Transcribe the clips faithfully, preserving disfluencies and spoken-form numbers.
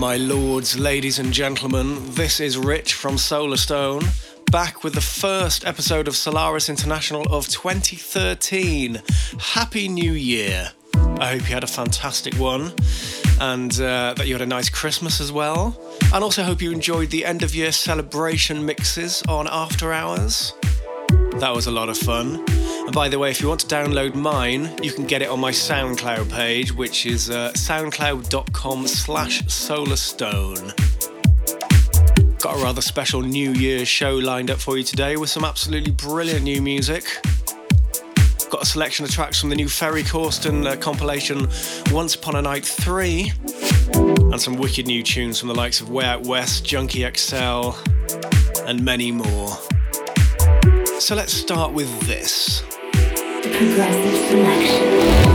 My lords, ladies and gentlemen, this is Rich from Solarstone, back with the first episode of Solaris International of twenty thirteen. Happy New Year. I hope you had a fantastic one, and uh, that you had a nice Christmas as well. And also hope you enjoyed the end of year celebration mixes on After Hours. That was a lot of fun. And by the way, if you want to download mine, you can get it on my SoundCloud page, which is uh, soundcloud.com slash solarstone. Got a rather special New Year's show lined up for you today with some absolutely brilliant new music. Got a selection of tracks from the new Ferry Corsten uh, compilation Once Upon a Night three, and some wicked new tunes from the likes of Way Out West, Junkie X L, and many more. So let's start with this. Progressive selection.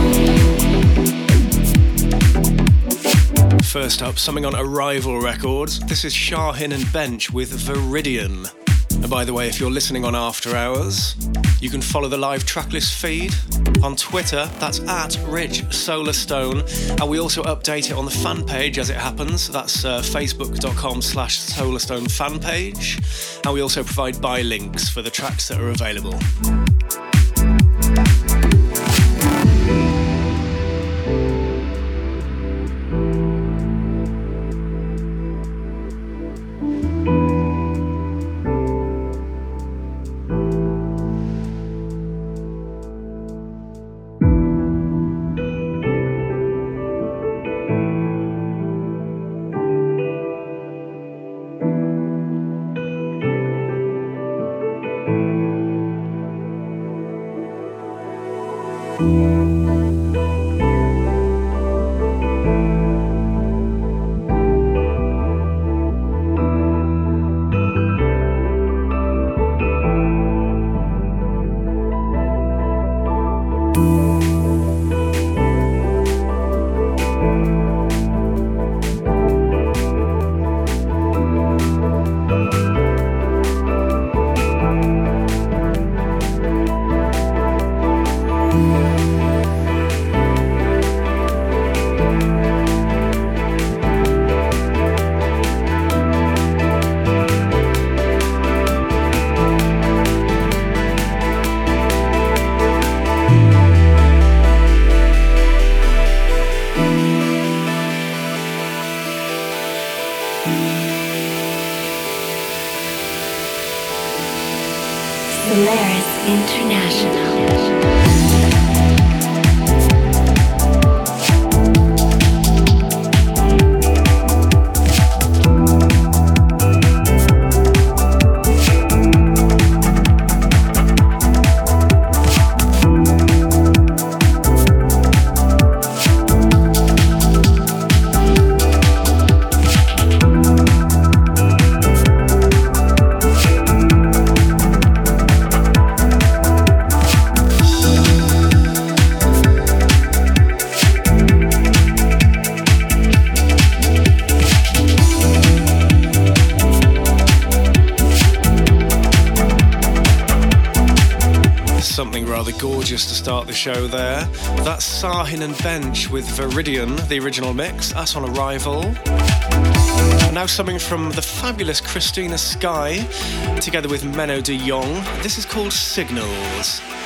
First up, something on Arrival Records. This is Shahin and Bench with Viridian. And by the way, if you're listening on After Hours, you can follow the live tracklist feed on Twitter. That's at Rich Solarstone. And we also update it on the fan page as it happens. That's uh, facebook.com slash Solarstone fan page. And we also provide buy links for the tracks that are available. Solaris International. Gorgeous to start the show there. That's Shahin and Bench with Viridian, the original mix. That's on Arrival. And now something from the fabulous Christina Sky, together with Menno de Jong. This is called Signals.